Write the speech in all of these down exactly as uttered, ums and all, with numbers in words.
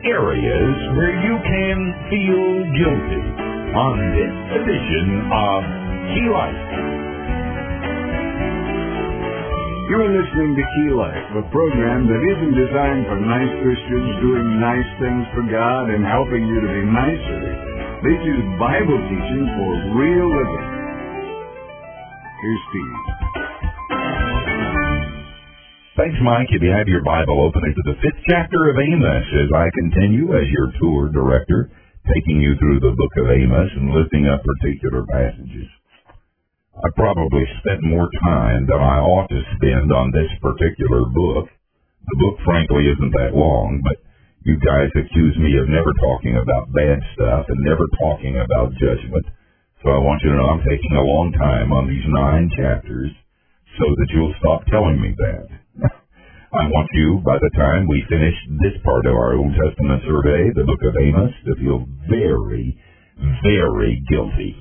areas where you can feel guilty on this edition of Key Life. You're listening to Key Life, a program that isn't designed for nice Christians doing nice things for God and helping you to be nicer. This is Bible teaching for real living. Here's Steve. Thanks, Mike. If you have your Bible, open it to the fifth chapter of Amos as I continue as your tour director, taking you through the book of Amos and lifting up particular passages. I probably spent more time than I ought to spend on this particular book. The book, frankly, isn't that long, but you guys accuse me of never talking about bad stuff and never talking about judgment. So I want you to know I'm taking a long time on these nine chapters so that you'll stop telling me that. I want you, by the time we finish this part of our Old Testament survey, the book of Amos, to feel very, very guilty.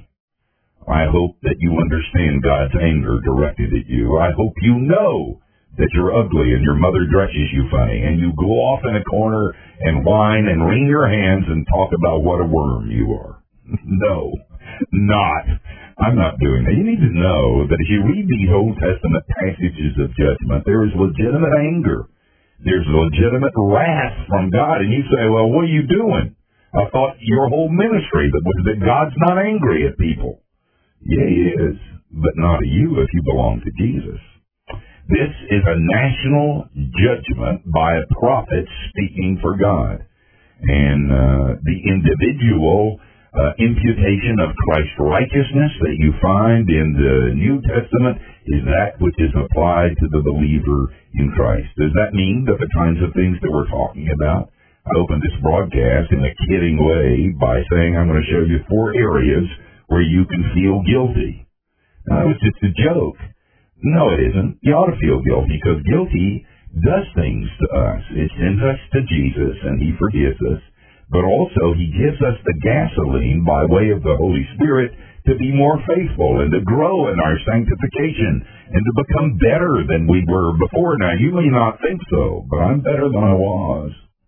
I hope that you understand God's anger directed at you. I hope you know that you're ugly and your mother dresses you funny, and you go off in a corner and whine and wring your hands and talk about what a worm you are. No, not. I'm not doing that. You need to know that as you read these Old Testament passages of judgment, there is legitimate anger. There's legitimate wrath from God. And you say, well, what are you doing? I thought your whole ministry that was that God's not angry at people. Yeah, he is, but not at you if you belong to Jesus. This is a national judgment by a prophet speaking for God. And uh, the individual Uh, imputation of Christ's righteousness that you find in the New Testament is that which is applied to the believer in Christ. Does that mean that the kinds of things that we're talking about? I opened this broadcast in a kidding way by saying I'm going to show you four areas where you can feel guilty. Now, that was just a joke. No, it isn't. You ought to feel guilty because guilty does things to us. It sends us to Jesus and he forgives us. But also, he gives us the gasoline by way of the Holy Spirit to be more faithful and to grow in our sanctification and to become better than we were before. Now, you may not think so, but I'm better than I was.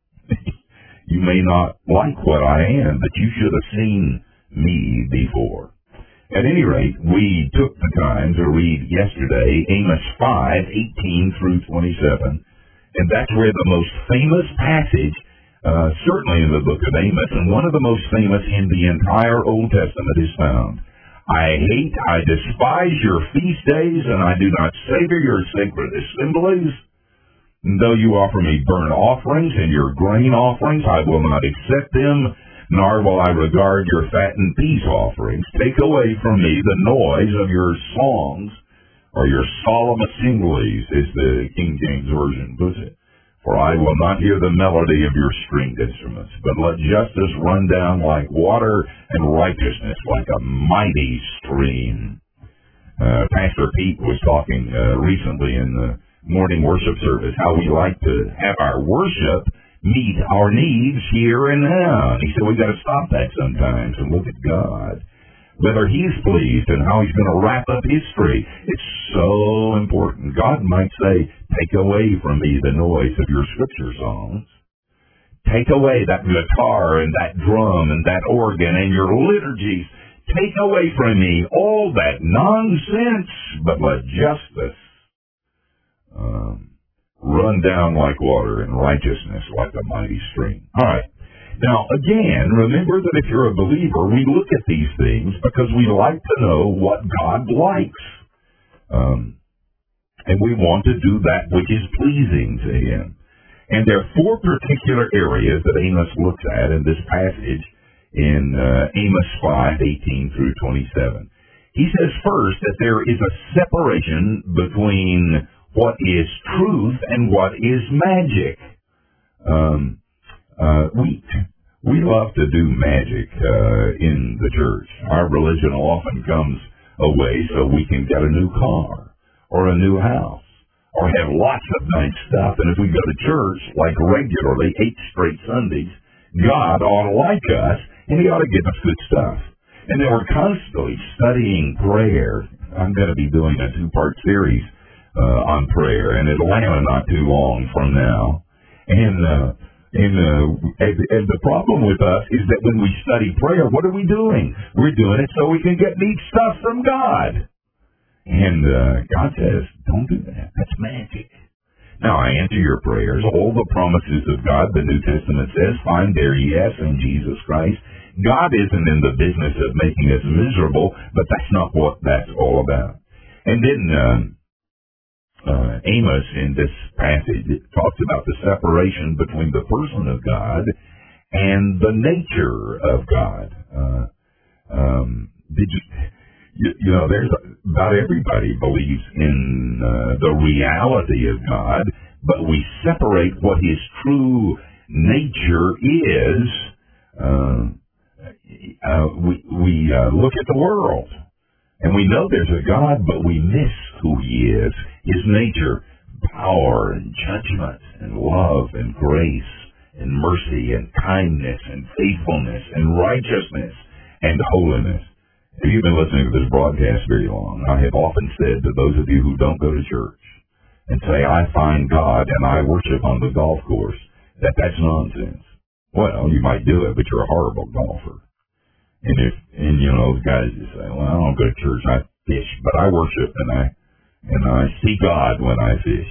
You may not like what I am, but you should have seen me before. At any rate, we took the time to read yesterday Amos five, eighteen through twenty-seven, and that's where the most famous passage Uh, certainly in the book of Amos, and one of the most famous in the entire Old Testament is found. I hate, I despise your feast days, and I do not savor your sacred assemblies. And though you offer me burnt offerings and your grain offerings, I will not accept them, nor will I regard your fat and peace offerings. Take away from me the noise of your songs, or your solemn assemblies, as the King James Version puts it. For I will not hear the melody of your stringed instruments, but let justice run down like water and righteousness like a mighty stream. Uh, Pastor Pete was talking uh, recently in the morning worship service how we like to have our worship meet our needs here and now. And he said we've got to stop that sometimes and look at God, whether he's pleased and how he's going to wrap up history. It's so important. God might say, take away from me the noise of your scripture songs. Take away that guitar and that drum and that organ and your liturgies. Take away from me all that nonsense, but let justice um, run down like water and righteousness like a mighty stream. All right. Now, again, remember that if you're a believer, we look at these things because we like to know what God likes. Um, and we want to do that which is pleasing to him. And there are four particular areas that Amos looks at in this passage in uh, Amos five, eighteen through twenty-seven. He says first that there is a separation between what is truth and what is magic. Um, uh, we, we love to do magic uh, in the church. Our religion often comes away so we can get a new car or a new house or have lots of nice stuff. And if we go to church, like regularly, eight straight Sundays, God ought to like us, and he ought to give us good stuff. And then we're constantly studying prayer. I'm going to be doing a two-part series uh, on prayer in Atlanta not too long from now. And uh, And, uh, and, and the problem with us is that when we study prayer, what are we doing? We're doing it so we can get neat stuff from God. And uh, God says, don't do that. That's magic. Now, I answer your prayers. All the promises of God, the New Testament says, find their yes in Jesus Christ. God isn't in the business of making us miserable, but that's not what that's all about. And then um, uh, Amos in this passage talks about the separation between the person of God and the nature of God. Uh, um, did you... You, you know, there's about everybody believes in uh, the reality of God, but we separate what His true nature is. Uh, uh, we we uh, look at the world, and we know there's a God, but we miss who He is. His nature, power and judgment and love and grace and mercy and kindness and faithfulness and righteousness and holiness. If you've been listening to this broadcast very long, I have often said to those of you who don't go to church and say, I find God and I worship on the golf course, that that's nonsense. Well, you might do it, but you're a horrible golfer. And if, and you know, those guys just say, well, I don't go to church, I fish, but I worship and I, and I see God when I fish.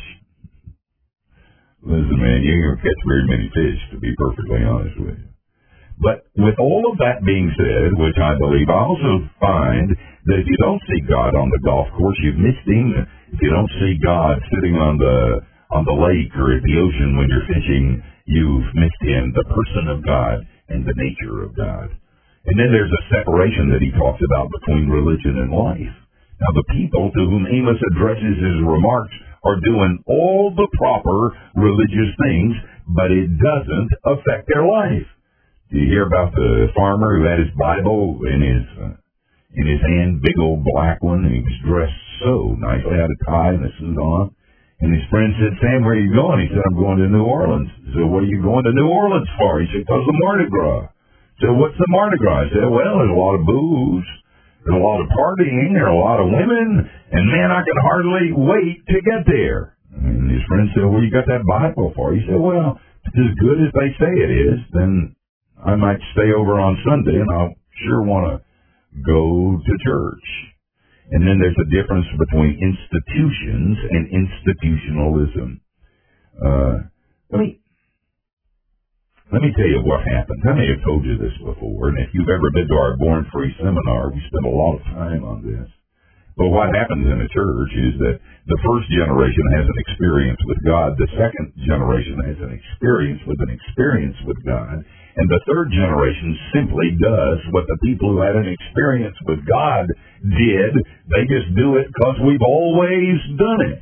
Listen, man, you ain't gonna catch very many fish, to be perfectly honest with you. But with all of that being said, which I believe, I also find that if you don't see God on the golf course, you've missed Him. If you don't see God sitting on the on the lake or at the ocean when you're fishing, you've missed Him, the person of God and the nature of God. And then there's a separation that he talks about between religion and life. Now, the people to whom Amos addresses his remarks are doing all the proper religious things, but it doesn't affect their life. Do you hear about the farmer who had his Bible in his uh, in his hand, big old black one, and he was dressed so nicely, had a tie and a suit on. And his friend said, Sam, where are you going? He said, I'm going to New Orleans. He said, what are you going to New Orleans for? He said, because of Mardi Gras. He said, what's the Mardi Gras? He said, well, there's a lot of booze, there's a lot of partying, there are a lot of women, and man, I can hardly wait to get there. And his friend said, well, you got that Bible for? He said, well, if it's as good as they say it is, then I might stay over on Sunday, and I'll sure want to go to church. And then there's a difference between institutions and institutionalism. Uh, let me let me tell you what happens. I may have told you this before, and if you've ever been to our Born Free seminar, we spend a lot of time on this. But what happens in a church is that the first generation has an experience with God, the second generation has an experience with an experience with God, and the third generation simply does what the people who had an experience with God did. They just do it because we've always done it.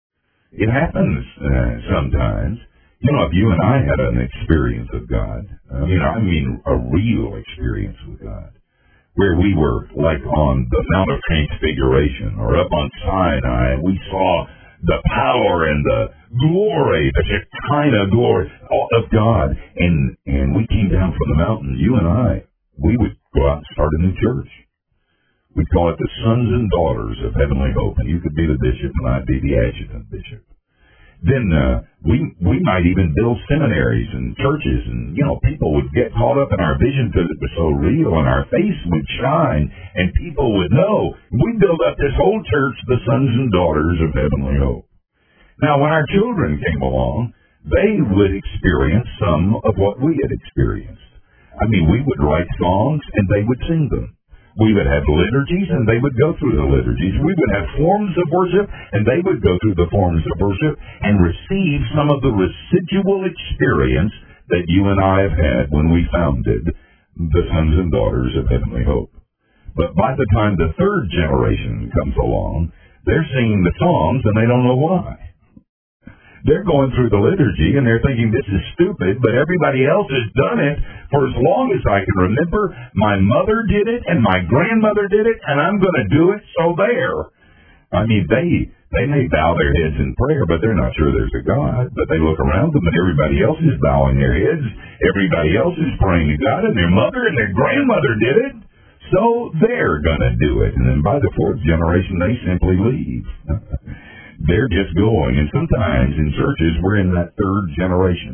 It happens uh, sometimes. You know, if you and I had an experience of God, I mean, I mean a real experience with God, where we were like on the Mount of Transfiguration or up on Sinai, and we saw the power and the glory, the Shekinah glory of God, and and we came down from the mountain, you and I, we would go out and start a new church. We'd call it the Sons and Daughters of Heavenly Hope, and you could be the bishop and I'd be the adjutant bishop. Then uh, we we might even build seminaries and churches, and you know, people would get caught up in our vision because it was so real, and our face would shine, and people would know. We build up this whole church, the Sons and Daughters of Heavenly Hope. Now, when our children came along, they would experience some of what we had experienced. I mean, we would write songs, and they would sing them. We would have liturgies, and they would go through the liturgies. We would have forms of worship, and they would go through the forms of worship and receive some of the residual experience that you and I have had when we founded the Sons and Daughters of Heavenly Hope. But by the time the third generation comes along, they're singing the songs, and they don't know why. They're going through the liturgy, and they're thinking, this is stupid, but everybody else has done it for as long as I can remember. My mother did it, and my grandmother did it, and I'm going to do it, so there. I mean, they they may bow their heads in prayer, but they're not sure there's a God. But they look around them, and everybody else is bowing their heads. Everybody else is praying to God, and their mother and their grandmother did it, so they're going to do it. And then by the fourth generation, they simply leave. They're just going. And sometimes in churches, we're in that third generation.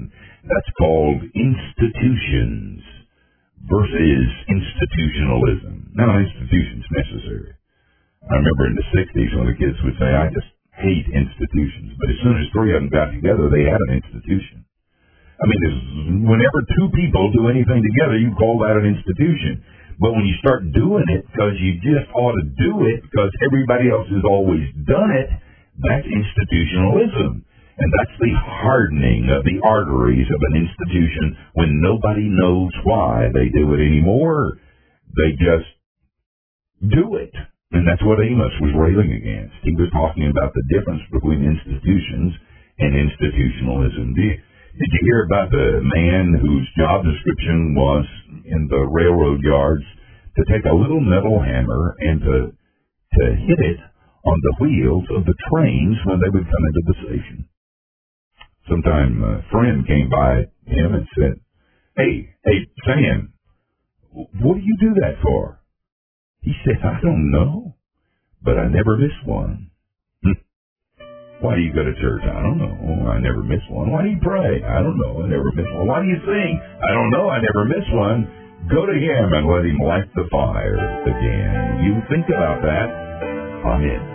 That's called institutions versus institutionalism. Now, institutions necessary. I remember in the sixties when the kids would say, I just hate institutions. But as soon as three of them got together, they had an institution. I mean, whenever two people do anything together, you call that an institution. But when you start doing it because you just ought to do it because everybody else has always done it, that's institutionalism. And that's the hardening of the arteries of an institution when nobody knows why they do it anymore. They just do it. And that's what Amos was railing against. He was talking about the difference between institutions and institutionalism. Did, did you hear about the man whose job description was in the railroad yards to take a little metal hammer and to, to hit it on the wheels of the trains when they would come into the station? Sometime a friend came by him and said, Hey, hey, Sam, what do you do that for? He said, I don't know, but I never miss one. Why do you go to church? I don't know. I never miss one. Why do you pray? I don't know. I never miss one. Why do you sing? I don't know. I never miss one. Go to him and let him light the fire again. You think about that. Amen.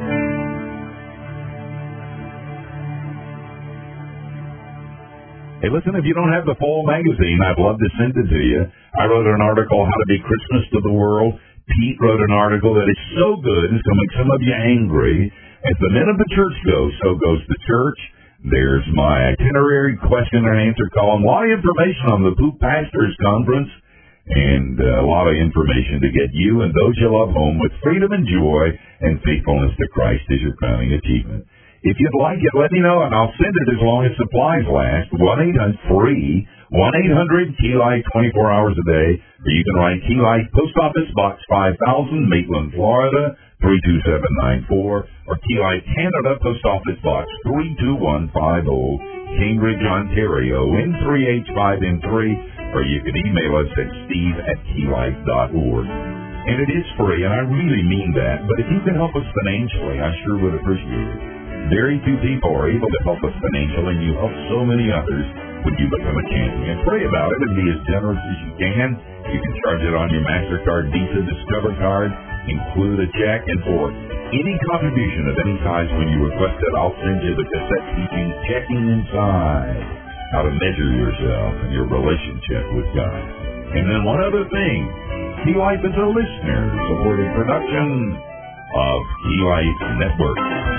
Hey, listen, if you don't have the fall magazine, I'd love to send it to you. I wrote an article, How to Be Christmas to the World. Pete wrote an article that is so good, it's going to make some of you angry. As the men of the church go, so goes the church. There's my itinerary question and answer column. A lot of information on the Poop Pastors Conference, and uh, a lot of information to get you and those you love home with freedom and joy and faithfulness to Christ as your crowning achievement. If you'd like it, let me know, and I'll send it as long as supplies last. one eight hundred free, one eight hundred Key Light, twenty-four hours a day. Or you can write Key Light, Post Office Box five thousand, Maitland, Florida, three two seven nine four. Or Key Light, Canada, Post Office Box three two one five zero, Cambridge, Ontario, N three H five N three. Or you can email us at steve at keylight dot org. And it is free, and I really mean that. But if you can help us financially, I sure would appreciate it. Very few people are able to help us financially, and you help so many others when you become a champion. Pray about it and be as generous as you can. You can charge it on your MasterCard, Visa, Discover card, include a check, and for any contribution of any size when you request it, I'll send you the cassette teaching Checking Inside, how to measure yourself and your relationship with God. And then one other thing, Key Life is a listener-supported production of Key Life Network.